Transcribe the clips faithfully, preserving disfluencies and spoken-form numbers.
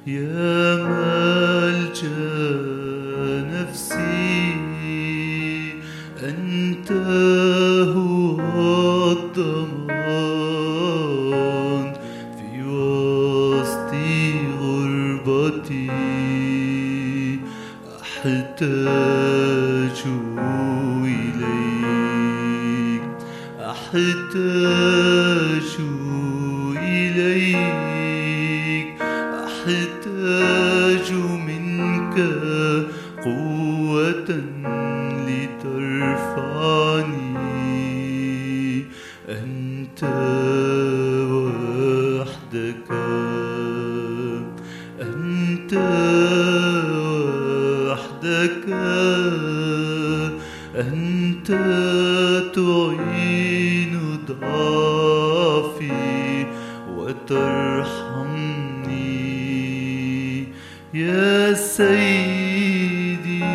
يا ملجأ نفسي أنت هو الضمان في وسط غربتي. أحتاج إليك أحتاج إليك أحتاج منك قوة لترفعني. أنت وحدك أنت وحدك أنت تعين ضعفي وترحمني. يا سيدي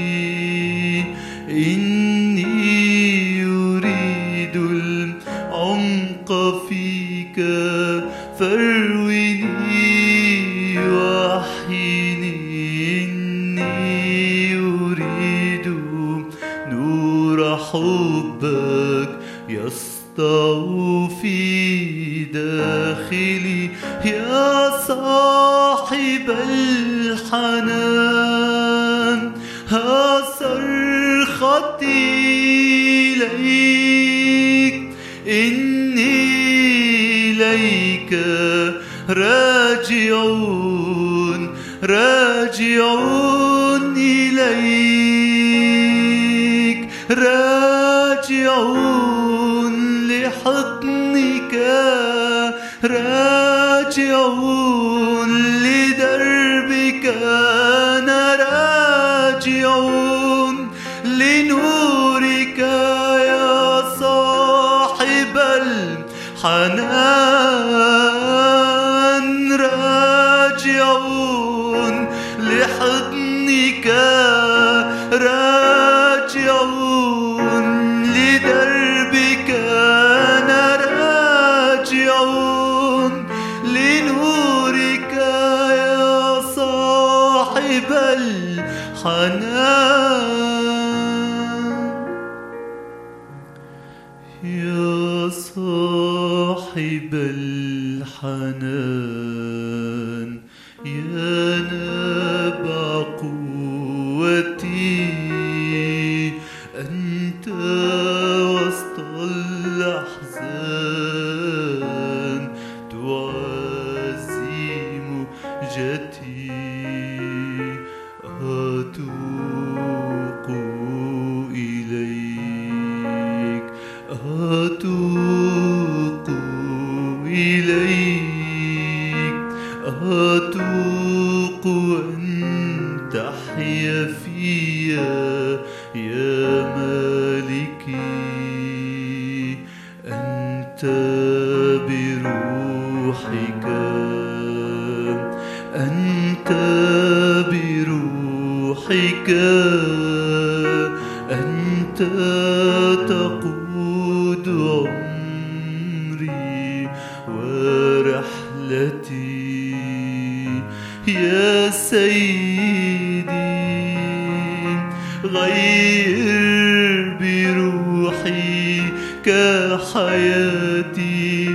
إني أريد العمق فيك، فارويني وأحيني. إني أريد نور حبك يسطع في داخلي. يا صاحب الحنان ها صرختي إليك. إني إليك راجعون راجعون إليك راجعون لحضنك راجعون لدربك. أنا راجعون لنورك يا صاحب الحنان. راجعون لحضنك راجعون لدربك. أنا راجعون لنورك يا صاحب الحنان. يا صاحب الحنان يا نبع قوتي. أنت وسط الأحزان تعزي مهجتي. أتوق إليك أتوق إليك أتوق أن تحيا فيا يا مالكي. أنت بروحك أنت بروحك أنت تقود عمري ورحلتي. يا سيدي غير بروحك حياتي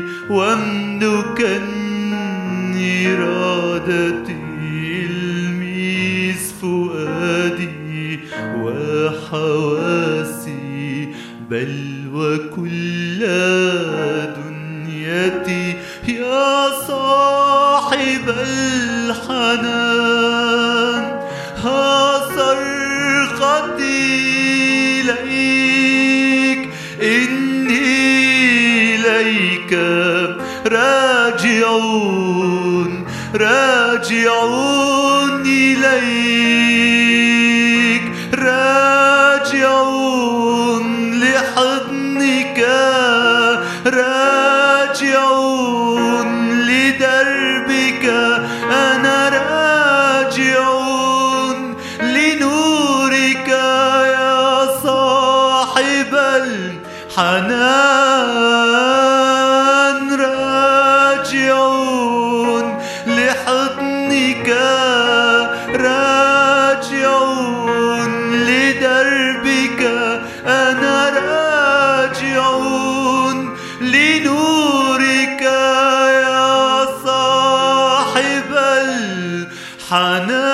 واملكني إرادتي. الميس فؤادي وحواسي بل وكل دنيتي. يا صاحب الحنان ها صرختي إليك. إني إليك راجعون راجعون إليك راجعون لحضنك راجعون لدربك. أنا راجعون لنورك يا صاحب الحنان. راجعون لحضنك حنان